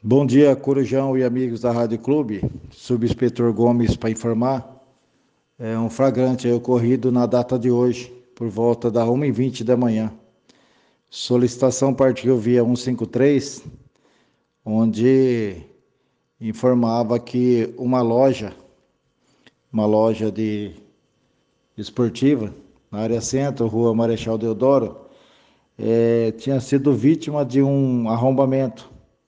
Bom dia, Corujão e amigos da Rádio Clube. Subinspetor Gomes para informar. Um flagrante ocorrido na data de hoje, por volta da 1h20 da manhã. Solicitação partiu via 153, onde informava que uma loja de esportiva, na área centro, rua Marechal Deodoro, tinha sido vítima de um arrombamento,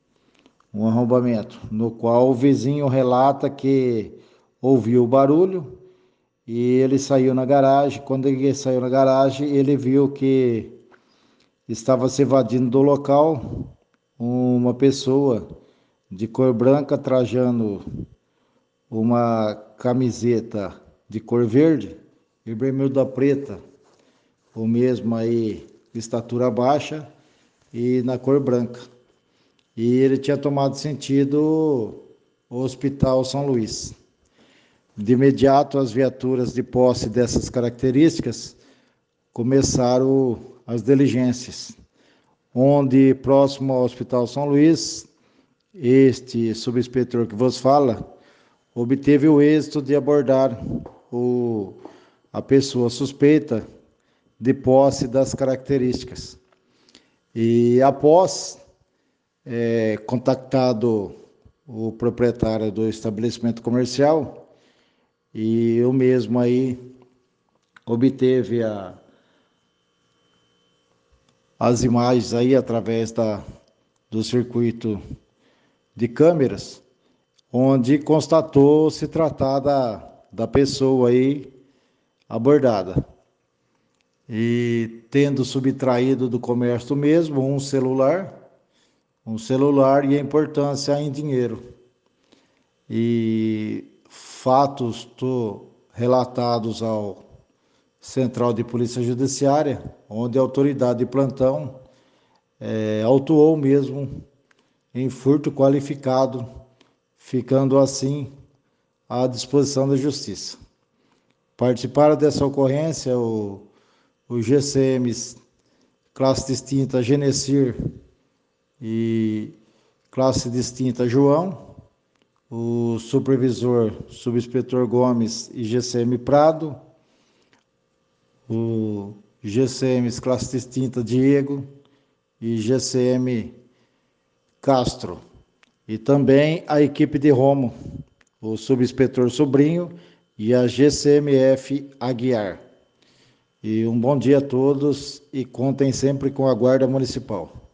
no qual o vizinho relata que ouviu o barulho e ele saiu na garagem. Quando ele saiu na garagem, ele viu que estava se evadindo do local uma pessoa de cor branca trajando uma camiseta de cor verde e bermuda preta, o mesmo aí, estatura baixa e na cor branca. E ele tinha tomado sentido o Hospital São Luís. De imediato, as viaturas de posse dessas características começaram as diligências, onde, próximo ao Hospital São Luís, este subinspetor que vos fala obteve o êxito de abordar a pessoa suspeita de posse das características. E após contactado o proprietário do estabelecimento comercial, e o mesmo aí obteve as imagens aí através do circuito de câmeras, onde constatou se tratar da pessoa aí abordada. E tendo subtraído do comércio mesmo um celular e a importância em dinheiro. E fatos relatados ao Central de Polícia Judiciária, onde a autoridade de plantão autuou mesmo em furto qualificado, ficando assim à disposição da Justiça. Participaram dessa ocorrência o GCMs classe distinta Genecir e classe distinta João, o supervisor subinspetor Gomes e GCM Prado, o GCMs classe distinta Diego e GCM Castro, e também a equipe de Romo, o subinspetor Sobrinho e a GCMF Aguiar. E um bom dia a todos e contem sempre com a Guarda Municipal.